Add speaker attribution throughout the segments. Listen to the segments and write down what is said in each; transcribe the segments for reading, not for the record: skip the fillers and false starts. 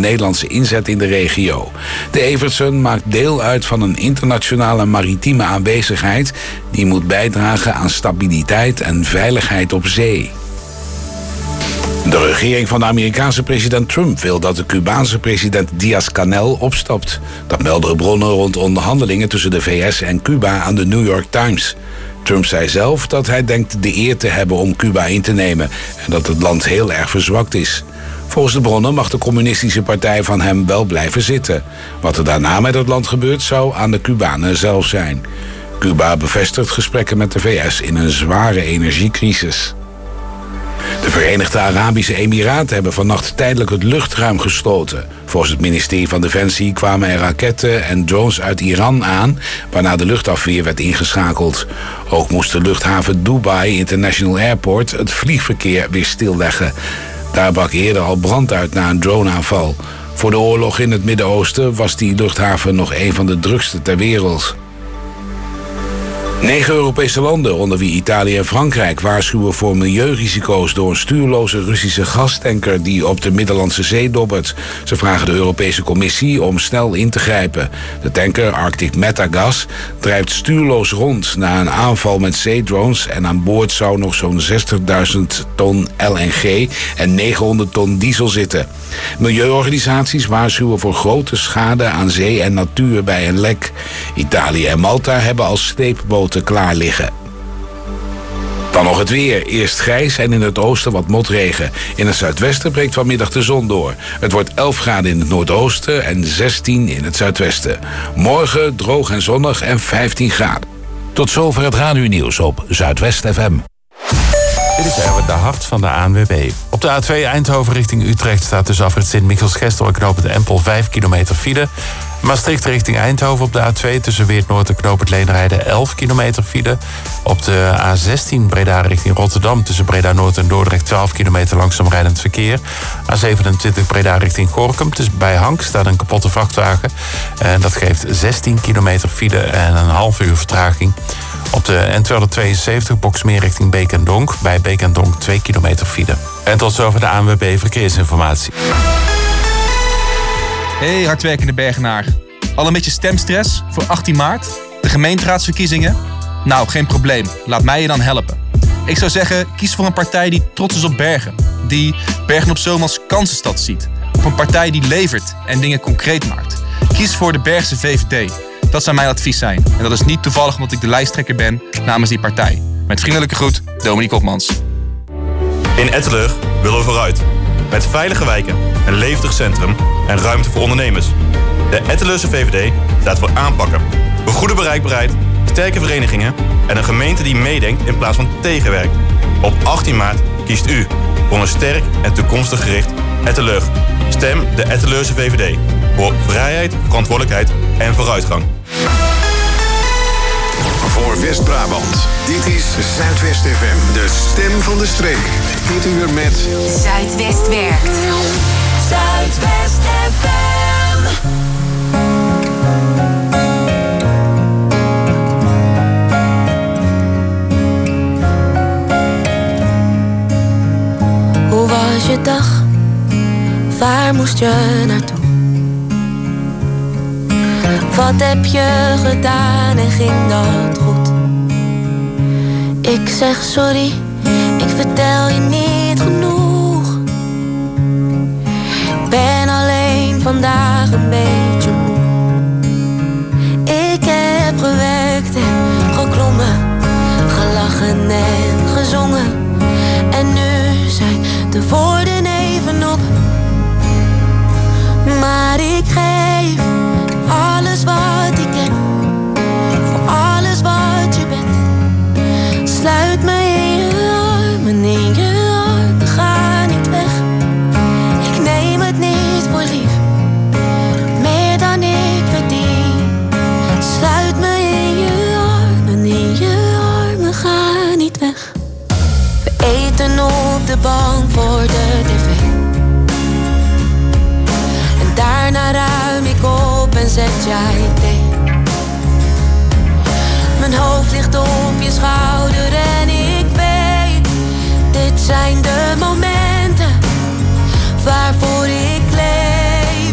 Speaker 1: Nederlandse inzet in de regio. De Evertsen maakt deel uit van een internationale maritieme aanwezigheid die moet bijdragen aan stabiliteit en veiligheid op zee. De regering van de Amerikaanse president Trump wil dat de Cubaanse president Díaz-Canel opstapt. Dat melden bronnen rond onderhandelingen tussen de VS en Cuba aan de New York Times. Trump zei zelf dat hij denkt de eer te hebben om Cuba in te nemen en dat het land heel erg verzwakt is. Volgens de bronnen mag de communistische partij van hem wel blijven zitten. Wat er daarna met het land gebeurt zou aan de Cubanen zelf zijn. Cuba bevestigt gesprekken met de VS in een zware energiecrisis. De Verenigde Arabische Emiraten hebben vannacht tijdelijk het luchtruim gesloten. Volgens het ministerie van Defensie kwamen er raketten en drones uit Iran aan, waarna de luchtafweer werd ingeschakeld. Ook moest de luchthaven Dubai International Airport het vliegverkeer weer stilleggen. Daar brak eerder al brand uit na een droneaanval. Voor de oorlog in het Midden-Oosten was die luchthaven nog een van de drukste ter wereld. 9 Europese landen, onder wie Italië en Frankrijk, waarschuwen voor milieurisico's door een stuurloze Russische gastanker die op de Middellandse Zee dobbert. Ze vragen de Europese Commissie om snel in te grijpen. De tanker Arctic Metagas drijft stuurloos rond na een aanval met zeedrones en aan boord zou nog zo'n 60.000 ton LNG en 900 ton diesel zitten. Milieuorganisaties waarschuwen voor grote schade aan zee en natuur bij een lek. Italië en Malta hebben als sleepboten klaar liggen. Dan nog het weer. Eerst grijs en in het oosten wat motregen. In het zuidwesten breekt vanmiddag de zon door. Het wordt 11 graden in het noordoosten en 16 in het zuidwesten. Morgen droog en zonnig en 15 graden.
Speaker 2: Tot zover het radionieuws op Zuidwest FM.
Speaker 3: Dit is Erwin de Hart van de ANWB. Op de A2 Eindhoven richting Utrecht staat tussen afrit Sint-Michiels-Gestel en knooppunt Empel 5 kilometer file. Maastricht richting Eindhoven op de A2 tussen Weert-Noord en knooppunt Leenrijden 11 kilometer file. Op de A16 Breda richting Rotterdam tussen Breda-Noord en Dordrecht 12 kilometer langzaam rijdend verkeer. A27 Breda richting Gorinchem. Dus bij Hank staat een kapotte vrachtwagen. En dat geeft 16 kilometer file en een half uur vertraging. Op de N272 Boksmeer richting Beek en Donk. Bij Beek en Donk 2 kilometer file. En tot zover de ANWB Verkeersinformatie.
Speaker 4: Hey hardwerkende Bergenaar. Al een beetje stemstress voor 18 maart? De gemeenteraadsverkiezingen? Nou, geen probleem. Laat mij je dan helpen. Ik zou zeggen, kies voor een partij die trots is op Bergen. Die Bergen op Zoom als kansenstad ziet. Of een partij die levert en dingen concreet maakt. Kies voor de Bergse VVD. Dat zou mijn advies zijn. En dat is niet toevallig omdat ik de lijsttrekker ben namens die partij. Met vriendelijke groet, Dominique Hopmans.
Speaker 5: In Etteleur willen we vooruit. Met veilige wijken, een levendig centrum en ruimte voor ondernemers. De Etteleurse VVD staat voor aanpakken. Voor goede bereikbaarheid, sterke verenigingen en een gemeente die meedenkt in plaats van tegenwerkt. Op 18 maart kiest u voor een sterk en toekomstig gericht Etteleur. Stem de Etteleurse VVD. Voor vrijheid, verantwoordelijkheid en vooruitgang.
Speaker 6: Voor West-Brabant. Dit is Zuidwest FM. De stem van de streek. Dit uur met
Speaker 7: Zuidwest werkt. Zuidwest FM.
Speaker 8: Hoe was je dag? Waar moest je naartoe? Wat heb je gedaan en ging dat goed? Ik zeg sorry, ik vertel je niet genoeg. Ik ben alleen vandaag een beetje moe. Ik heb gewerkt en geklommen, gelachen en gezongen. En nu zijn de woorden even op. Maar ik geef alles wat ik heb, voor alles wat je bent. Sluit me in je armen, in je armen, ga niet weg. Ik neem het niet voor lief, meer dan ik verdien. Sluit me in je armen, ga niet weg. We eten op de bank voor de tv. En daarna ruim ik op en zet jij thee. Mijn hoofd ligt op je schouder en ik weet, dit zijn de momenten waarvoor ik leef.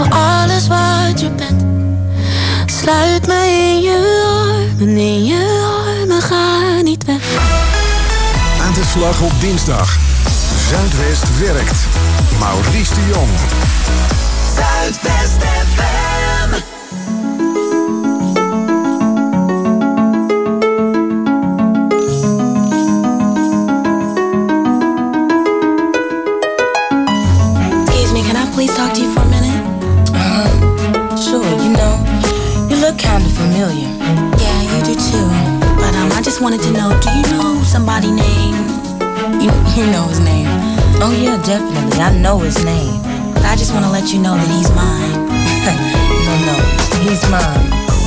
Speaker 8: voor alles wat je bent. Sluit me in je armen, in je armen, ga niet weg.
Speaker 6: Aan de slag op dinsdag. Zuidwest werkt. Maurice de Jong.
Speaker 7: Zuidwest FM.
Speaker 8: Excuse me, can I please talk to you for a minute?
Speaker 9: Sure, you look kind of familiar.
Speaker 8: Yeah, you do too. But I just wanted to know, do you know somebody named...
Speaker 9: You know his name. Oh yeah, definitely. I know his name.
Speaker 8: But I just want to let you know that he's mine.
Speaker 9: No, he's mine.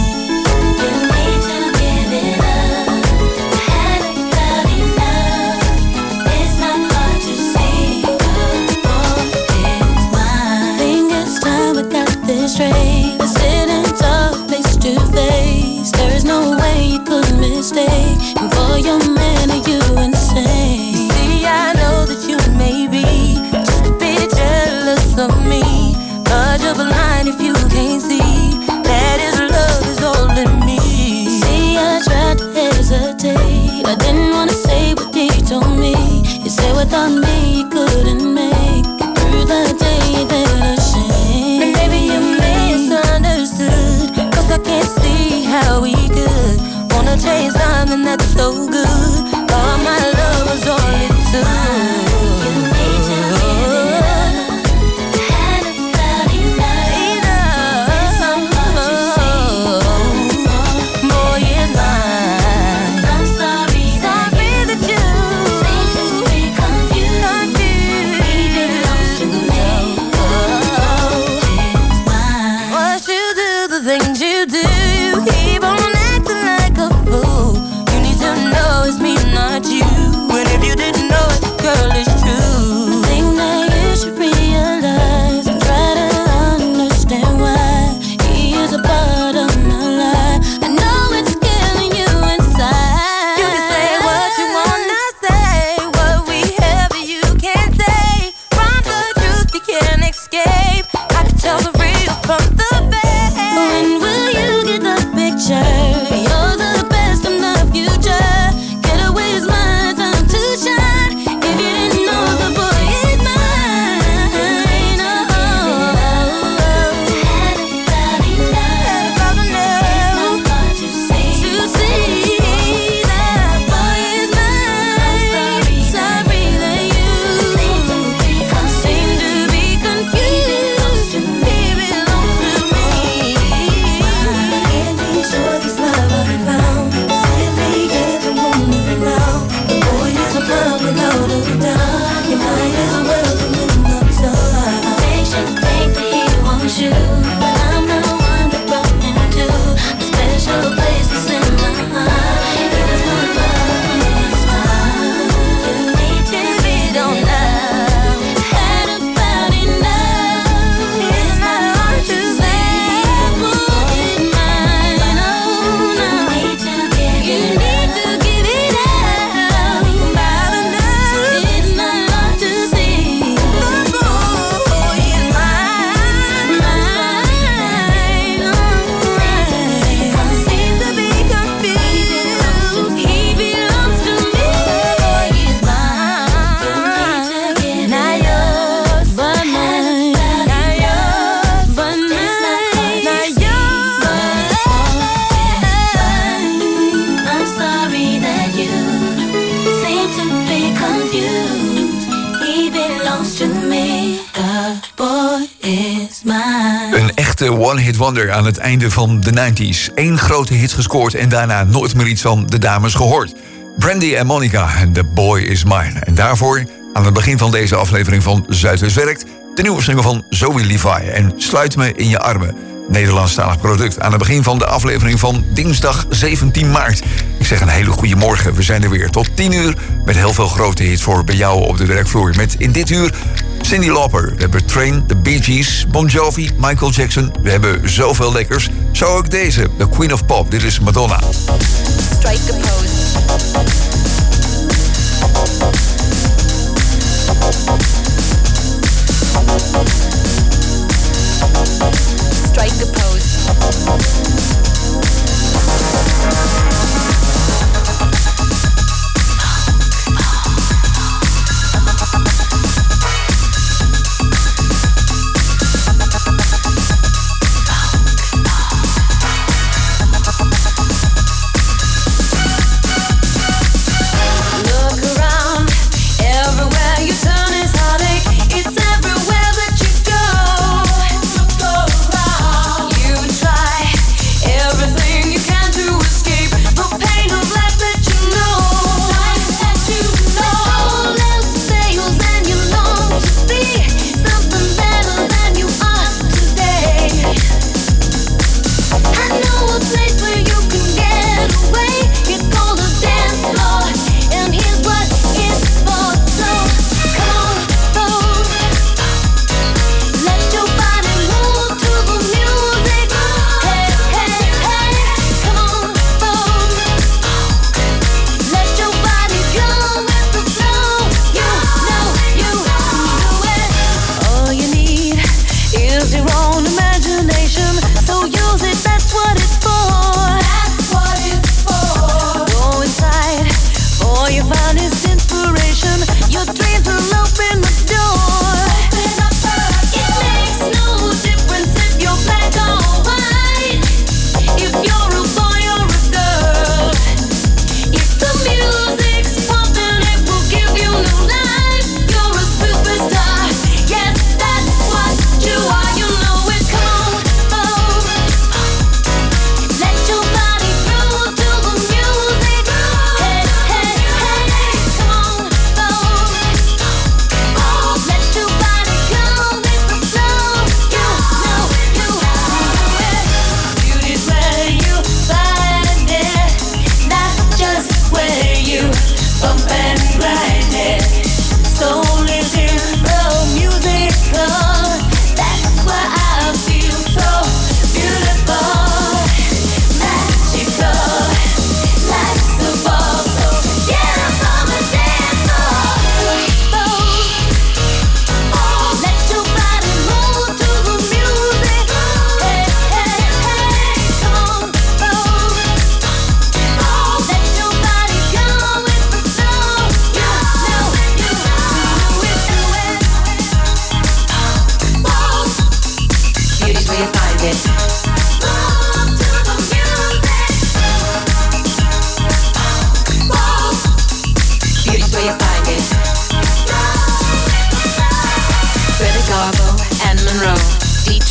Speaker 8: Straight, we're sitting talk face to face. There is no way you could mistake. And for your man, are you insane?
Speaker 9: You see, I know that you may be just a bit jealous of me, but you're blind if you can't see that his love is holding me.
Speaker 8: See, I tried to hesitate. I didn't want to say what he told me. You said without me you couldn't make it through the day. You did a shame.
Speaker 9: And maybe you misunderstood, 'cause I can't see how we could wanna chase something that's so good. All my love was all it took. Girl, it's true.
Speaker 8: I think that you should realize and try to understand why he is a part of my life. I know it's killing you inside.
Speaker 9: You can say what you wanna say, what we have you can't say. From the truth you can't escape. I can tell the real from the fake.
Speaker 8: When will you get the picture? You're the best in the future. Get away is my time to shine.
Speaker 10: One-hit wonder aan het einde van de 90s. 1 grote hit gescoord en daarna nooit meer iets van de dames gehoord. Brandy en Monica en The Boy Is Mine. En daarvoor, aan het begin van deze aflevering van Zuidwest Werkt, de nieuwe single van Zoe Levi en Sluit Me in je armen. Nederlandstalig product aan het begin van de aflevering van dinsdag 17 maart. Ik zeg een hele goede morgen. We zijn er weer tot 10 uur met heel veel grote hits voor bij jou op de werkvloer. Met in dit uur Cyndi Lauper, we hebben Train, The Bee Gees, Bon Jovi, Michael Jackson. We hebben zoveel lekkers. Zo ook deze, The Queen of Pop. Dit is Madonna.
Speaker 9: Strike a pose.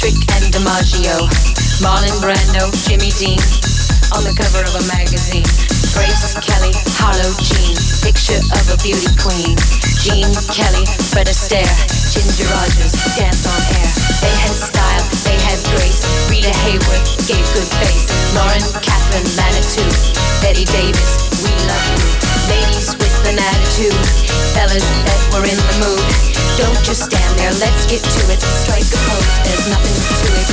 Speaker 11: Trick and DiMaggio, Marlon Brando, Jimmy Dean, on the cover of a magazine. Grace Kelly, Harlow Jean, picture of a beauty queen. Jean Kelly, Fred Astaire, Ginger Rogers, dance on air. They had style, they had grace. Rita Hayworth gave good face. Lauren, Catherine, Manitou, Betty Davis, we love you. Ladies with an attitude, fellas that were in the mood. Don't just stand there, let's get to it. Strike a pose, there's nothing to it.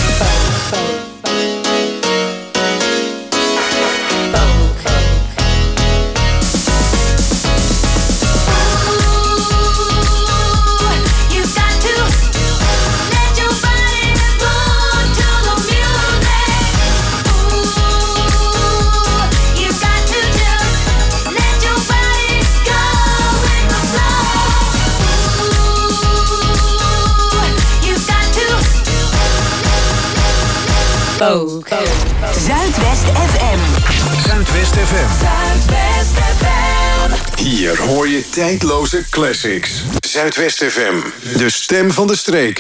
Speaker 7: Zuidwest FM.
Speaker 6: Zuidwest FM.
Speaker 7: Zuidwest FM.
Speaker 6: Hier hoor je tijdloze classics. Zuidwest FM. De stem van de streek.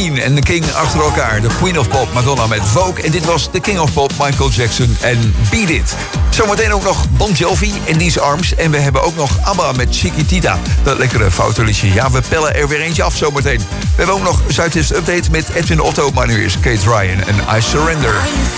Speaker 10: Queen en The King achter elkaar. De Queen of Pop, Madonna met Vogue. En dit was The King of Pop, Michael Jackson en Beat It. Zometeen ook nog Bon Jovi in These Arms. En we hebben ook nog ABBA met Chiquitita. Dat lekkere foute liedje. Ja, we pellen er weer eentje af zometeen. We hebben ook nog Zuidwest Update met Edwin Otto. Maar nu is Kate Ryan en I Surrender.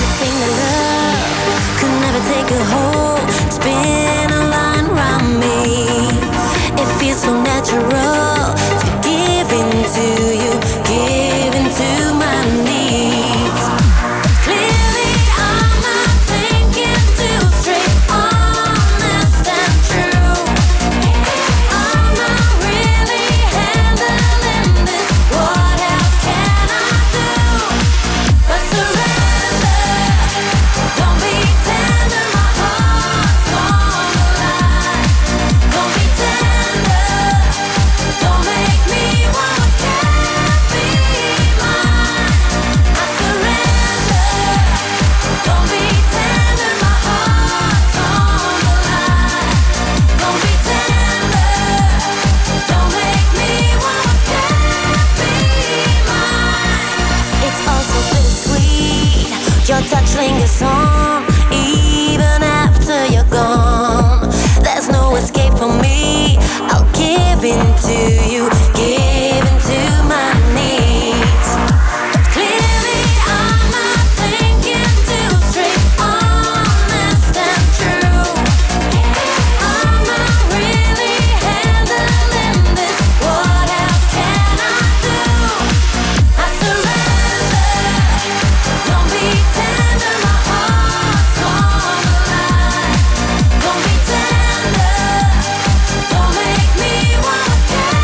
Speaker 9: So natural to give into you, give into my needs. Clearly I'm not thinking too straight, honest and true. I'm not really handling this. What else can I do but surrender? Don't be tender, my heart's on the line. Don't be tender. Don't make me what can't be mine. I surrender. Don't be tender, my heart's on the line. Don't be tender. Don't make me what can't be mine. It's also bittersweet. Your touch lingers on, even after you're gone. There's no escape from me. I'll give in to you, give in to my needs. Clearly I'm not thinking too straight, honest and true. I'm not really handling this. What else can I do? I surrender. Don't be tender, my heart's on the line. Don't be tender. Don't make me what can't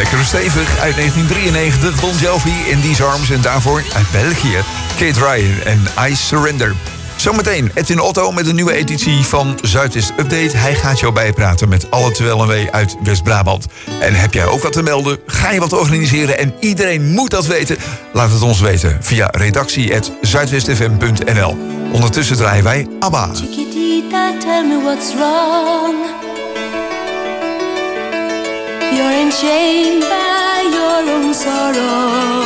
Speaker 10: Lekker stevig uit 1993. Bon Jovi in These Arms. En daarvoor uit België Kate Ryan en I Surrender. Zometeen Edwin Otto met een nieuwe editie van Zuidwest Update. Hij gaat jou bijpraten met alle terwijl en wee uit West-Brabant. En heb jij ook wat te melden? Ga je wat organiseren? En iedereen moet dat weten? Laat het ons weten via redactie@zuidwestfm.nl. Ondertussen draaien wij ABBA.
Speaker 8: Chiquitita, tell me what's wrong. You're enchained by your own sorrow.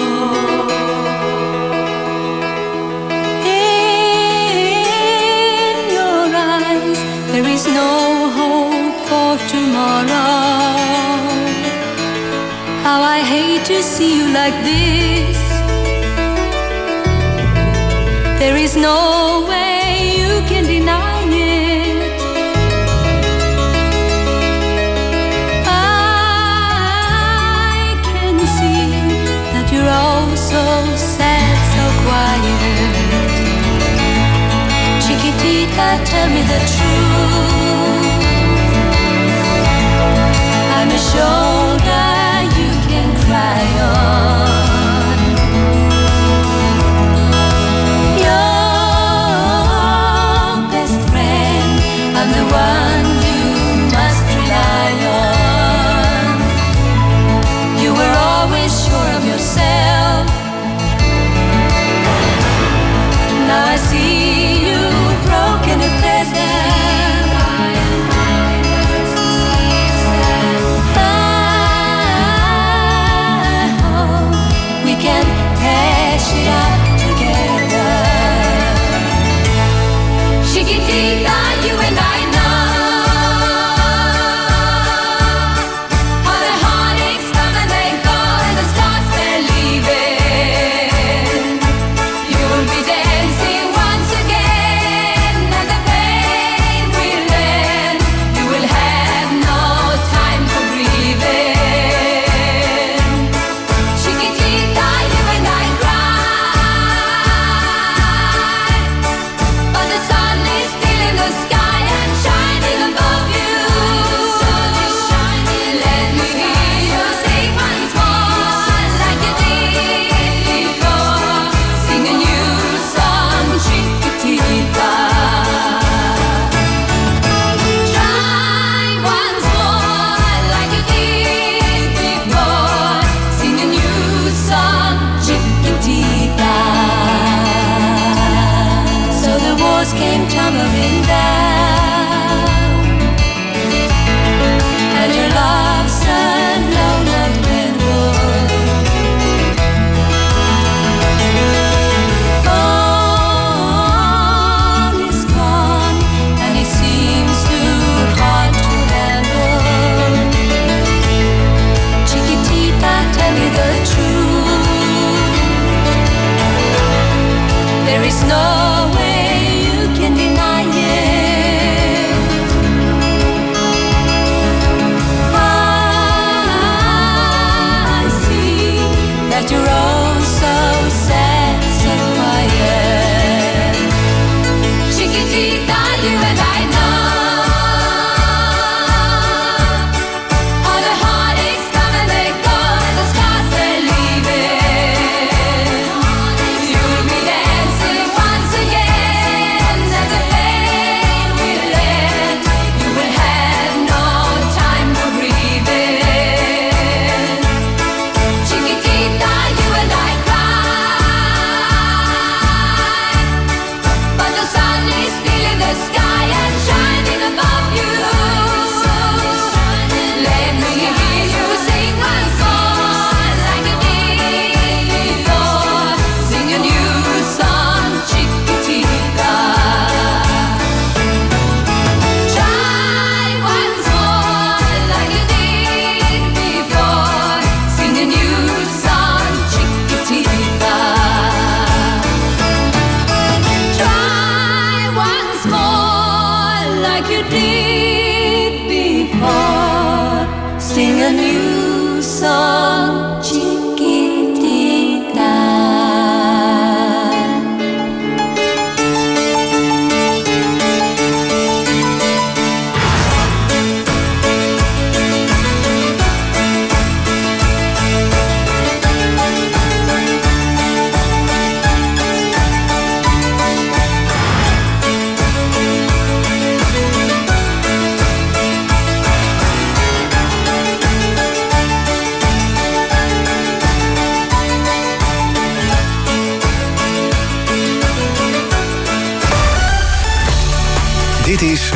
Speaker 8: There is no hope for tomorrow. How I hate to see you like this. There is no way you can deny it. I can see that you're all so sad, so quiet. Chiquitita, tell me the truth. I'm a shoulder you can cry on. Your best friend, I'm the one you must rely on. You were always sure of yourself. Now I see you broken and pleasant.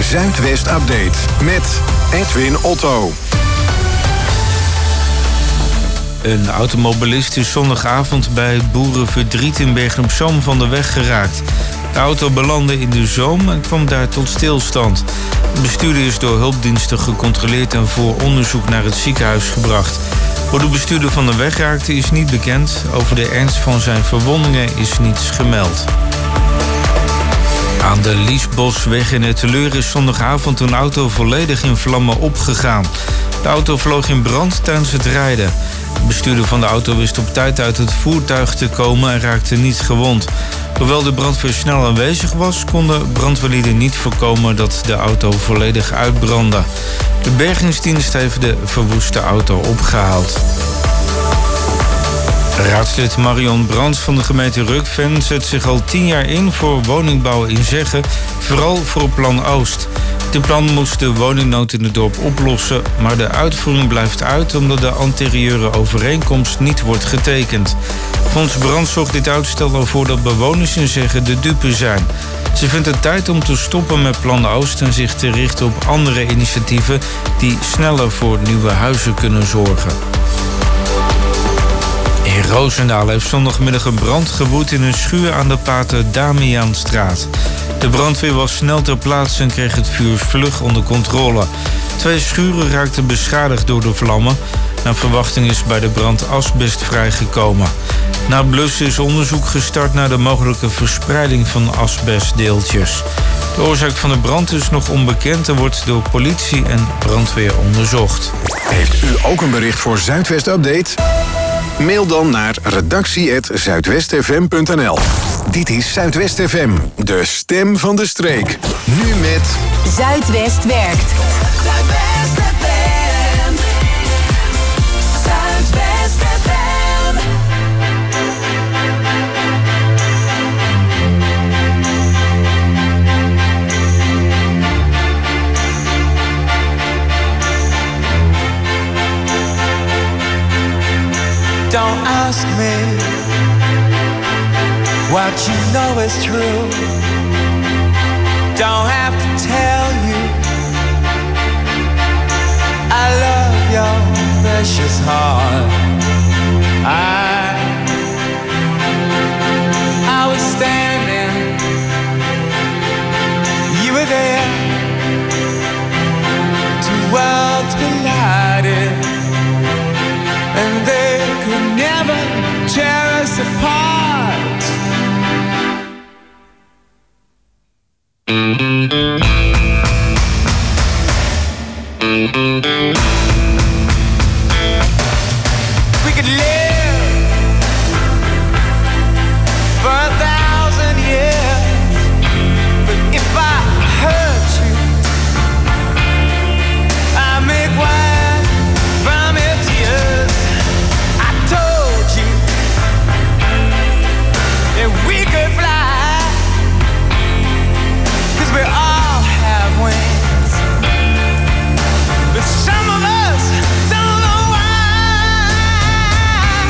Speaker 6: Zuidwest Update met Edwin Otto.
Speaker 12: Een automobilist is zondagavond bij het boerenverdriet in Bergen-op-Zoom van de weg geraakt. De auto belandde in de zoom en kwam daar tot stilstand. De bestuurder is door hulpdiensten gecontroleerd en voor onderzoek naar het ziekenhuis gebracht. Hoe de bestuurder van de weg raakte is niet bekend. Over de ernst van zijn verwondingen is niets gemeld. Aan de Liesbosweg in Etteleur is zondagavond een auto volledig in vlammen opgegaan. De auto vloog in brand tijdens het rijden. De bestuurder van de auto wist op tijd uit het voertuig te komen en raakte niet gewond. Hoewel de brandweer snel aanwezig was, konden brandweerlieden niet voorkomen dat de auto volledig uitbrandde. De bergingsdienst heeft de verwoeste auto opgehaald. Raadslid Marion Brands van de gemeente Rukven zet zich al 10 jaar in voor woningbouw in Zeggen, vooral voor Plan Oost. Dit plan moest de woningnood in het dorp oplossen, maar de uitvoering blijft uit omdat de anterieure overeenkomst niet wordt getekend. Volgens Brands zorgt dit uitstel ervoor dat bewoners in Zeggen de dupe zijn. Ze vindt het tijd om te stoppen met Plan Oost en zich te richten op andere initiatieven die sneller voor nieuwe huizen kunnen zorgen. In Roosendaal heeft zondagmiddag een brand gewoed in een schuur aan de Pater Damiaanstraat. De brandweer was snel ter plaatse en kreeg het vuur vlug onder controle. 2 schuren raakten beschadigd door de vlammen. Naar verwachting is bij de brand asbest vrijgekomen. Na blussen is onderzoek gestart naar de mogelijke verspreiding van asbestdeeltjes. De oorzaak van de brand is nog onbekend en wordt door politie en brandweer onderzocht.
Speaker 6: Heeft u ook een bericht voor Zuidwest Update? Mail dan naar redactie@zuidwestfm.nl. Dit is Zuidwest FM, de stem van de streek. Nu met
Speaker 7: Zuidwest werkt. Zuidwest FM. Zuidwest FM.
Speaker 13: Don't ask me what you know is true. Don't have to tell you I love your precious heart. I was standing, you were there. Two worlds collided, and they could never tear us apart. We could live for 1,000 years, but if I hurt you, I make wine from your tears. I told you that we could fly, 'cause we all have wings, but some of us don't know why.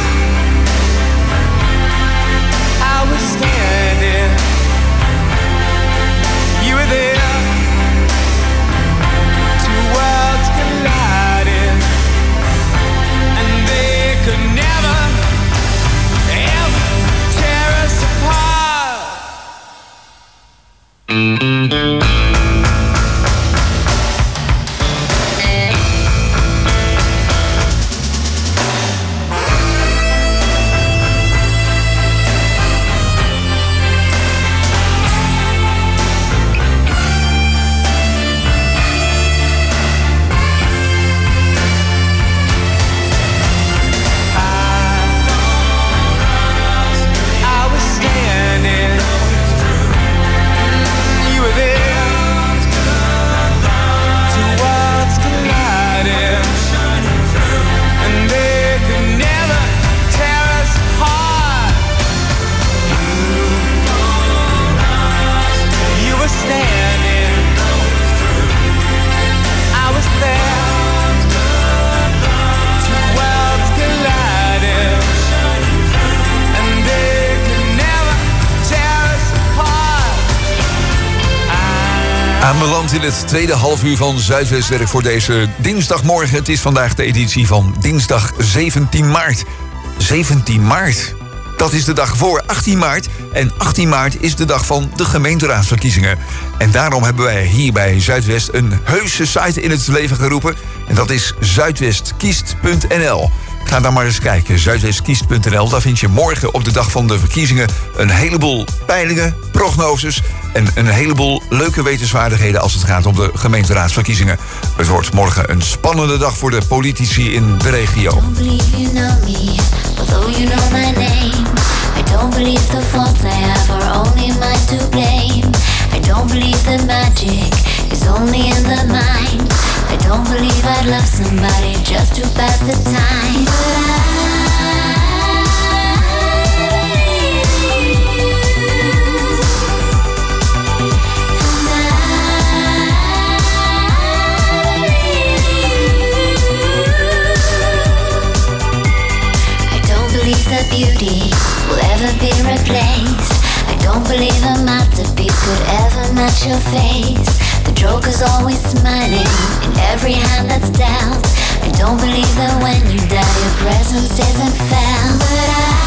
Speaker 10: Aanbeland in het tweede halfuur van Zuidwestwerk voor deze dinsdagmorgen. Het is vandaag de editie van dinsdag 17 maart. 17 maart, dat is de dag voor 18 maart. En 18 maart is de dag van de gemeenteraadsverkiezingen. En daarom hebben wij hier bij Zuidwest een heuse site in het leven geroepen. En dat is zuidwestkiest.nl. Ga dan maar eens kijken, zuidwestkiest.nl. Daar vind je morgen op de dag van de verkiezingen een heleboel peilingen, prognoses en een heleboel leuke wetenswaardigheden als het gaat om de gemeenteraadsverkiezingen. Het wordt morgen een spannende dag voor de politici in de regio.
Speaker 9: I don't believe you know me, although you know my name. I don't believe the faults I have are only mine to blame. I don't believe that magic is only in the mind. I don't believe I'd love somebody just to pass the time. That beauty will ever be replaced. I don't believe a masterpiece could ever match your face. The joker's always smiling in every hand that's dealt. I don't believe that when you die your presence isn't felt. But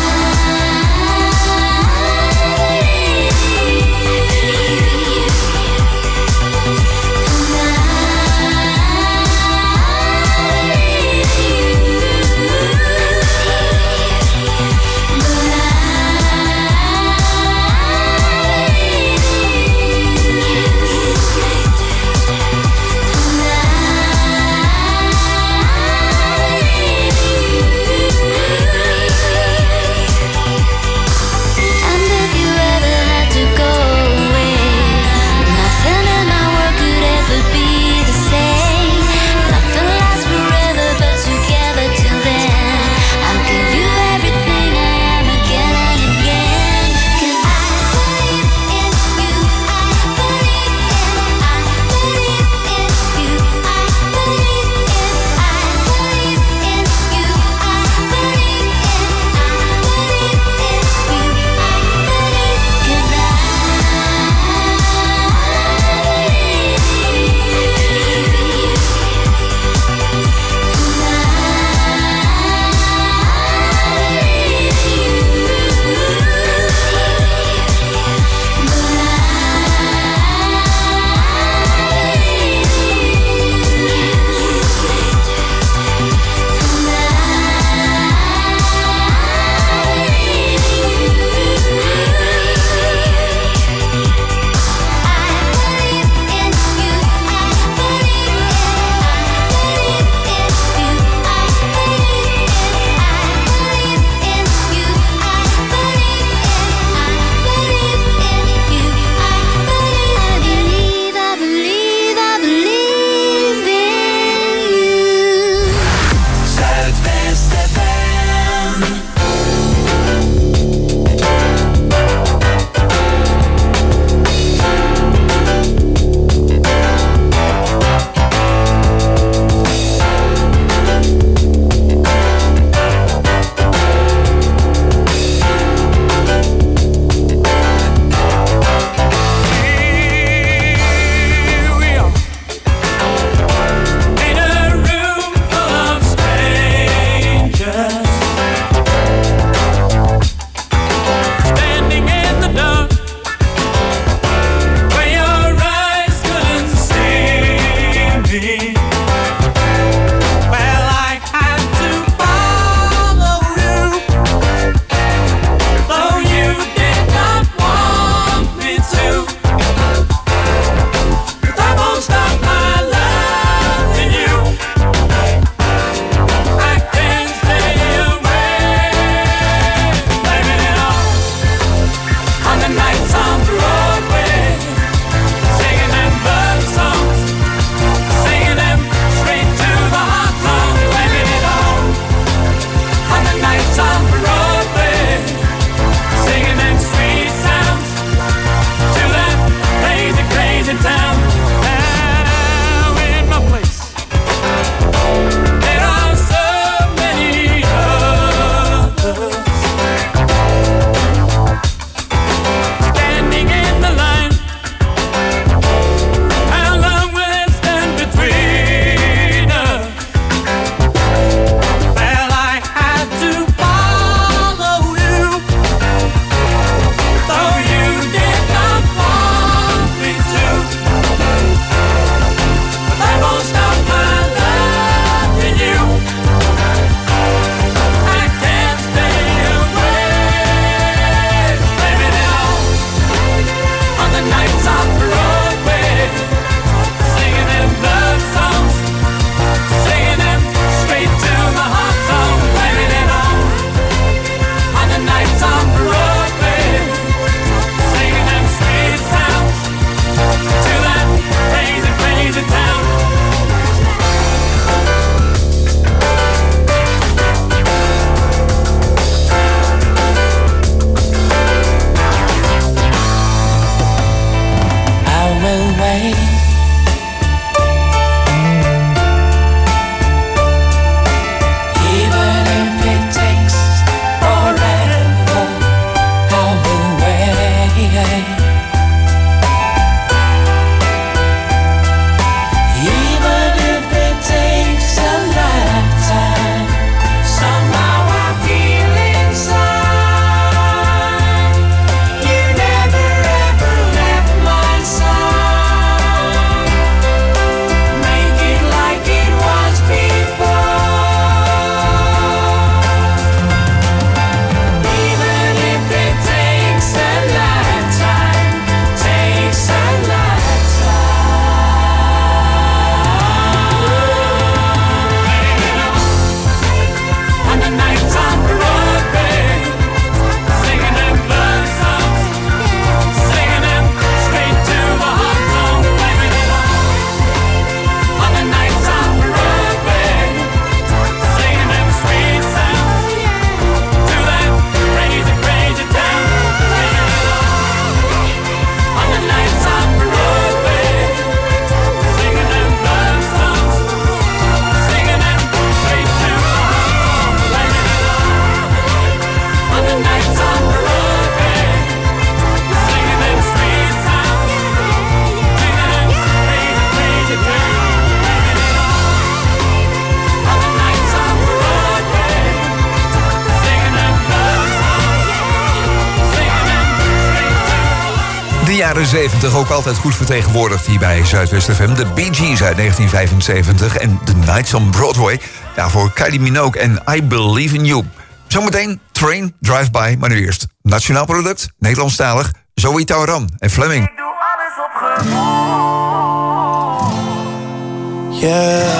Speaker 10: jaren 70 ook altijd goed vertegenwoordigd hier bij Zuidwest FM. De Bee Gees uit 1975 en The Nights on Broadway. Daarvoor Kylie Minogue en I Believe in You. Zometeen Train, Drive By, maar nu eerst nationaal product, Nederlandstalig, Zoe Tauran en Fleming.
Speaker 13: Ik doe alles op gevoel. Yeah,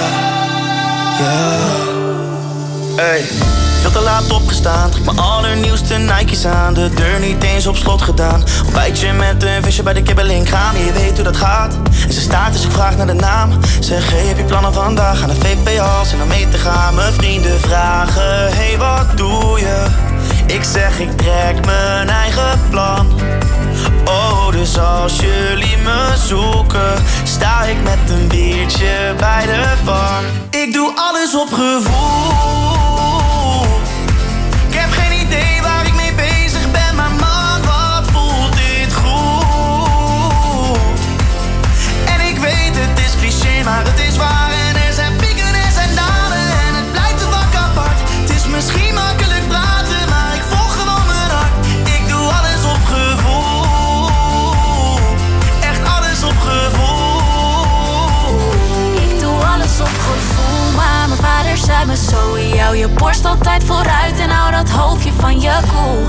Speaker 13: hey. Veel te laat opgestaan, trek mijn allernieuwste Nike's aan. De deur niet eens op slot gedaan. Ontbijtje met een visje bij de kibbeling gaan. Je weet hoe dat gaat. En ze staat dus ik vraag naar de naam. Zeg, hey, heb je plannen vandaag? Aan de VPA's en om mee te gaan. Mijn vrienden vragen, hey, wat doe je? Ik zeg, ik trek mijn eigen plan. Oh, dus als jullie me zoeken, sta ik met een biertje bij de bar. Ik doe alles op gevoel. Ik heb geen idee waar ik mee bezig ben, maar man, wat voelt dit goed. En ik weet, het is cliché, maar het is waar. En er zijn pieken en er zijn dalen en het blijft een vak apart. Het is misschien makkelijk praten, maar ik volg gewoon mijn hart. Ik doe alles op gevoel. Echt alles op gevoel.
Speaker 8: Ik doe alles op gevoel, maar mijn vader zei me zo. Hou je borst altijd vooruit en hou dat hoofdje van je koel.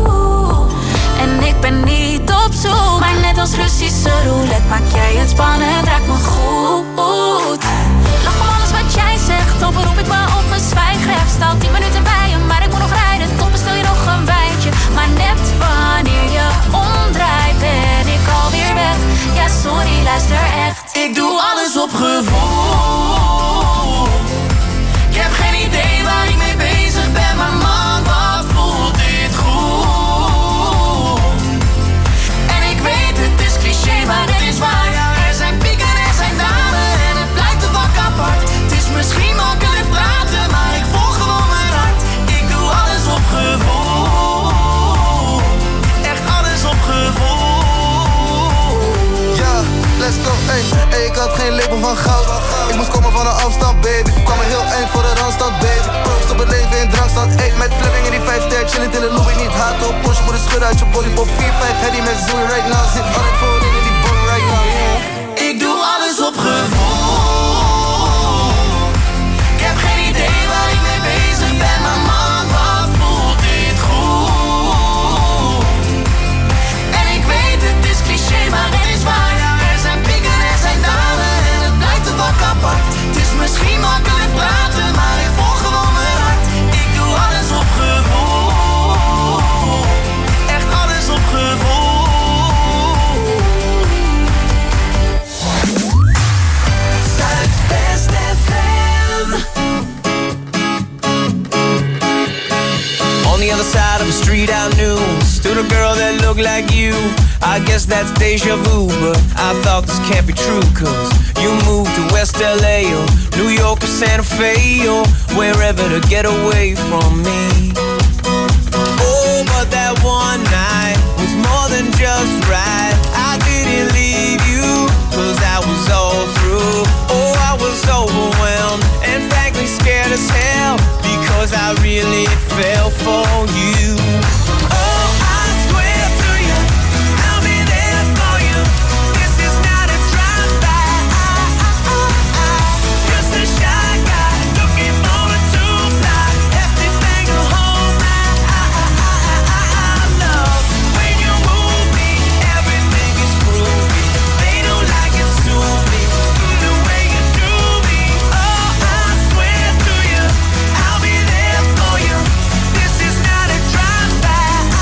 Speaker 8: En ik ben niet op zoek, maar net als Russische roulette maak jij het spannend, raakt me goed. Lach om alles wat jij zegt, dan beroep ik me op mijn zwijgrecht. Sta al 10 minuten bij je, maar ik moet nog rijden. Toch bestel je nog een wijntje, maar net wanneer je omdraait ben ik alweer weg. Ja sorry, luister echt.
Speaker 13: Ik doe alles op gevoel. Ik heb geen idee waar ik mee bezig ben, maar man, wat voelt dit goed. En ik weet, het is cliché, maar het is waar. Ja, er zijn pieken en er zijn dalen en het blijft een vak apart. Het is misschien makkelijk praten, maar ik volg gewoon mijn hart. Ik doe alles op gevoel. Echt alles op gevoel.
Speaker 14: Ja, let's go, ey. Ik had geen label van goud. Ik moest komen van een afstand, baby. Kwam er heel eind voor de randstad, baby. Proost op het leven in drankstad. Eet met Fleming in die 5-ster. Chillend in de lobby, niet hard op. Push voor de schudden uit je bodybop. 4-5 heady met Zoe right now. Zit altijd voorin in die boom right now, yeah.
Speaker 13: Ik doe alles op gevoel. Ik heb geen idee waar ik mee bezig ben, maar man, wat voelt dit goed. En ik weet, het is cliché, maar het is waar. Ja, er zijn pieken en er zijn dalen en het blijft een vak apart. Het is misschien makkelijk praten, maar ik volg gewoon mijn hart. Ik doe alles op gevoel. Echt alles op gevoel. Zuidwest FM.
Speaker 15: On the other side of the street I knew stood a girl that looked like you. I guess that's deja vu, but I thought this can't be true. Cause you moved to West LA or New York or Santa Fe or wherever to get away from me. Oh, but that one night was more than just right. I didn't leave you cause I was all through. Oh, I was overwhelmed and frankly scared as hell because I really fell for you. Oh, I swear to you, I'll be there for you. This is not a drive-by. Just a shy guy looking for a two-fly. Hefty thing to hold my love. When you move me, everything is groovy. They don't like it, sue me the way you do me. Oh, I swear to you, I'll be there for you. This is not a drive-by.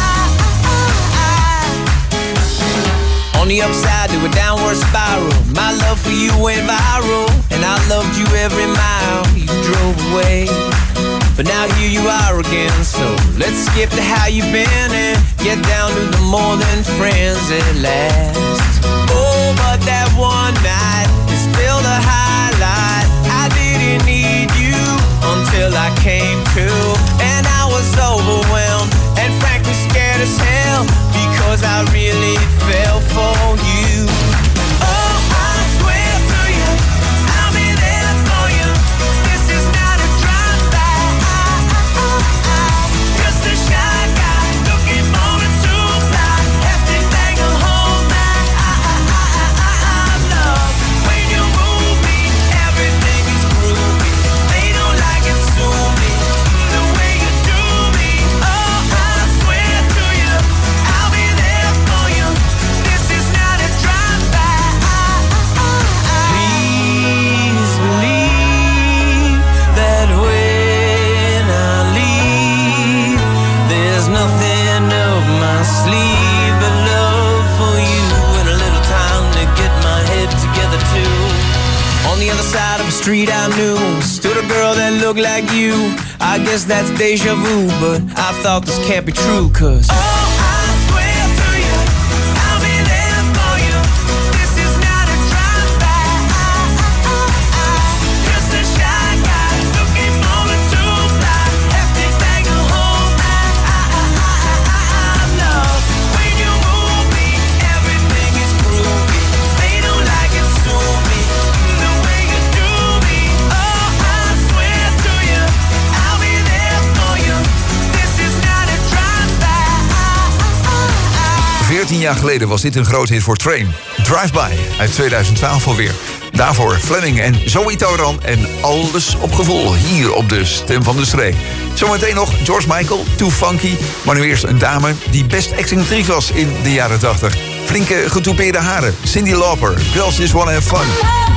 Speaker 15: On the upside to a downward spiral, my love for you went viral, and I loved you every mile you drove away. But now here you are again, so let's skip to how you've been and get down to the more than friends at last. Oh, but that one night is still the highlight. I didn't need you until I came to, and I was overwhelmed and frankly scared as hell because I really fell for you. Oh, I swear to you, I'll be there for you. This is not a drive-by. Just a shy guy looking for a two-fly. Hefty thing to hold my look like you. I guess that's deja vu, but I thought this can't be true, 'cause
Speaker 10: Jaar geleden was dit een groot hit voor Train. Drive-By uit 2012 alweer. Daarvoor Fleming en Zoe Tauran en Alles op Gevoel. Hier op de Stem van de Streek. Zometeen nog George Michael, Too Funky. Maar nu eerst een dame die best excentriek was in de jaren 80. Flinke getoupeerde haren. Cyndi Lauper. Girls Just Wanna Have Fun.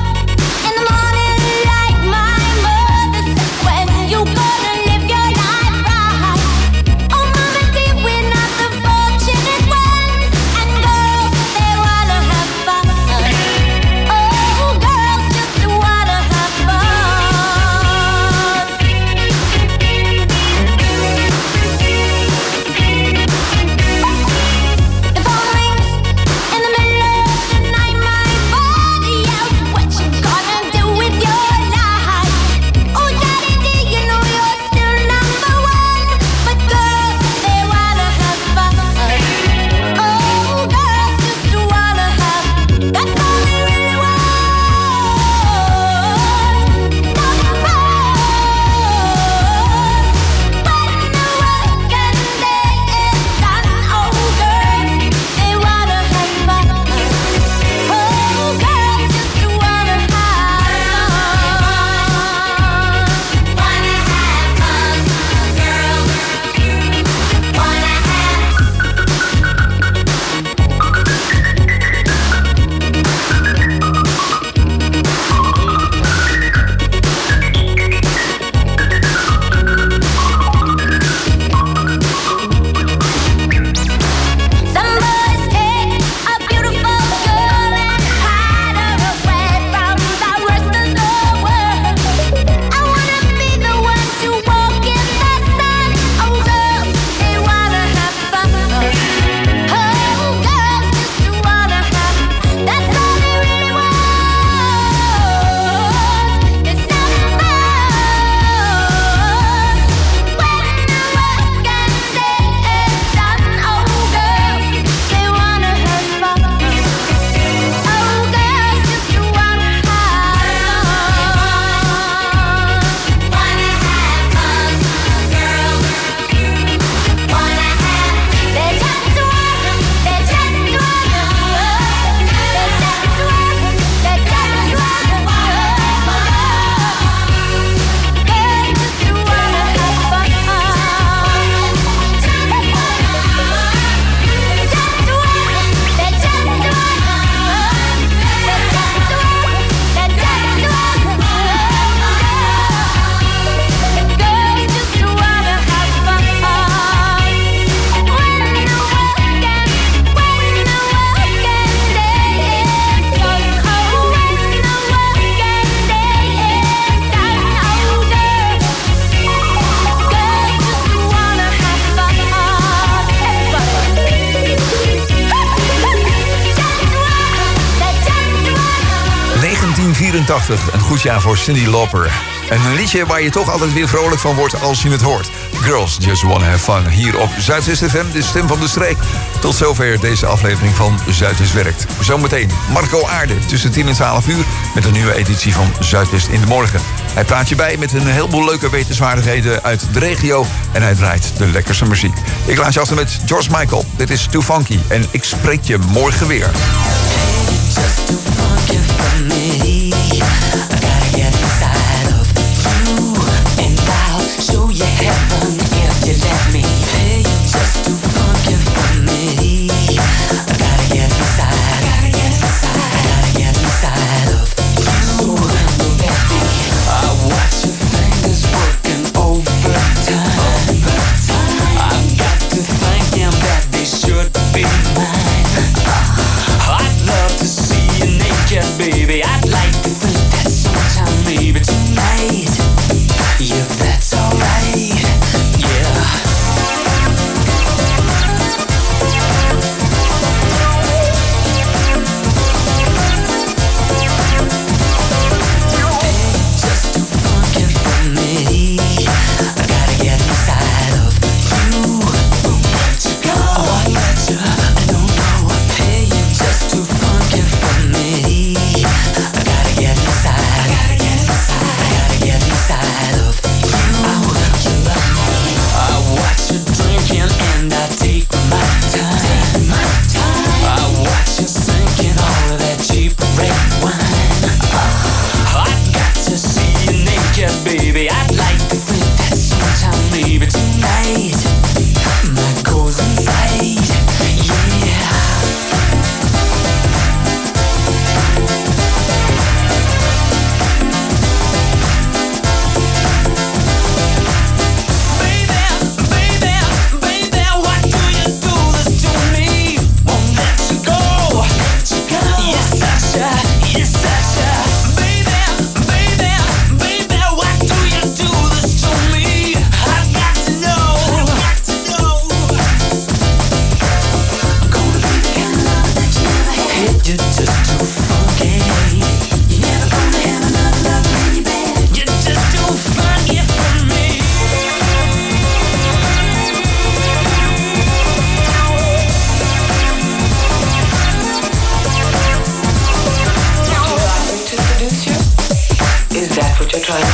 Speaker 10: Een goed jaar voor Cyndi Lauper. Een liedje waar je toch altijd weer vrolijk van wordt als je het hoort. Girls Just Wanna Have Fun. Hier op Zuidwest FM, de Stem van de Streek. Tot zover deze aflevering van Zuidwest Werkt. Zometeen Marco Aarde tussen 10 en 12 uur... met een nieuwe editie van Zuidwest in de Morgen. Hij praat je bij met een heleboel leuke wetenswaardigheden uit de regio... en hij draait de lekkerste muziek. Ik laat je achter met George Michael. Dit is Too Funky en ik spreek je morgen weer.
Speaker 16: Just too funky for me. I gotta get inside of you, and I'll show you heaven if you let me. Hey, just too funky for me. I gotta get inside, gotta get inside, gotta get inside of you. Baby, I watch your fingers working overtime. I've got to thank them that they should be mine. I'd love to see you naked, baby. I'd like to think that sometime, maybe tonight, you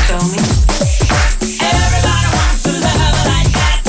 Speaker 16: tell me. Everybody wants to love like that.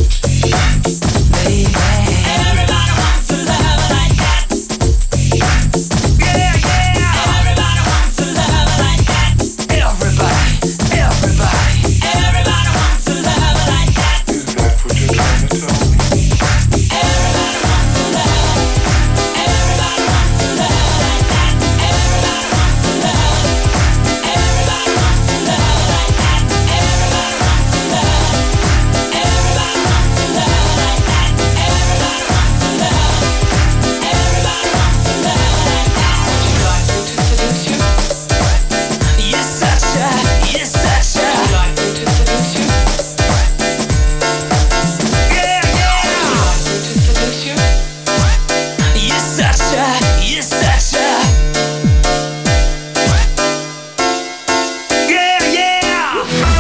Speaker 16: Baby. Everybody wants to love like that. Yeah, yeah. Everybody wants to love like that. Everybody, everybody. Everybody wants to love like that. Is that what you're trying to tell me? Everybody wants to love. Everybody wants to love like that. Everybody wants to love. Everybody wants to love like that. Everybody wants to love. Everybody wants to love like that. Everybody wants to love. Everybody wants to love like that. Would you like me to seduce you? Yes, Sasha. Yes, Sasha. Would you like me to seduce you? Yeah, yeah. Would you like me to seduce you? Yes, Sasha. Yes, Sasha. Yeah, yeah.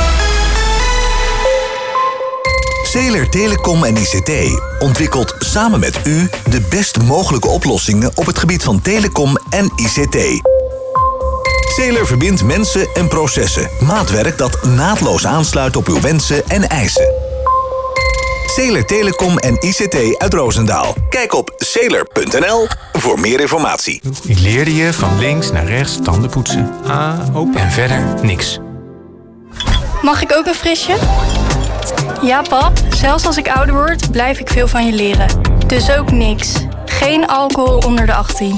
Speaker 17: Zeler Telecom en ICT ontwikkelt samen met u de best mogelijke oplossingen op het gebied van telecom en ICT. Zeler verbindt mensen en processen. Maatwerk dat naadloos aansluit op uw wensen en eisen. Zeler Telecom en ICT uit Roosendaal. Kijk op zeler.nl voor meer informatie.
Speaker 18: Ik leerde je van links naar rechts tanden poetsen. En verder niks.
Speaker 19: Mag ik ook een frisje? Ja, pap. Zelfs als ik ouder word, blijf ik veel van je leren. Dus ook niks. Geen alcohol onder de 18.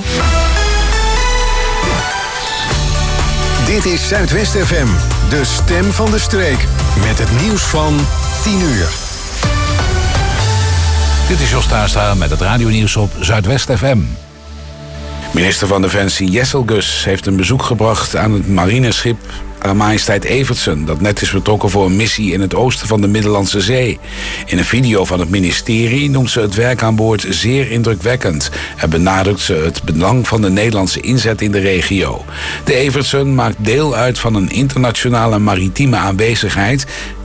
Speaker 6: Dit is Zuidwest FM, de stem van de streek. Met het nieuws van 10 uur.
Speaker 2: Dit is Jos Taarstra met het radionieuws op Zuidwest FM.
Speaker 1: Minister van Defensie Jesselgus heeft een bezoek gebracht aan het marineschip Haar Majesteit Evertsen, dat net is vertrokken voor een missie in het oosten van de Middellandse Zee. In een video van het ministerie noemt ze het werk aan boord zeer indrukwekkend en benadrukt ze het belang van de Nederlandse inzet in de regio. De Evertsen maakt deel uit van een internationale maritieme aanwezigheid